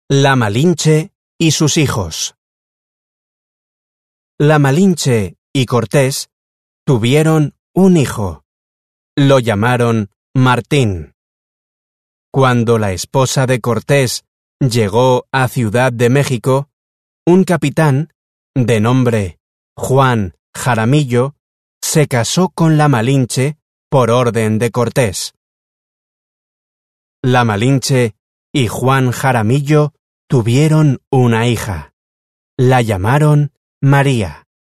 La Malinche y sus hijos. La Malinche y Cortés tuvieron un hijo. Lo llamaron Martín. Cuando la esposa de Cortés llegó a Ciudad de México, un capitán, de nombre Juan Jaramillo, se casó con la Malinche por orden de Cortés. La Malinche y Juan Jaramillo tuvieron una hija. La llamaron María.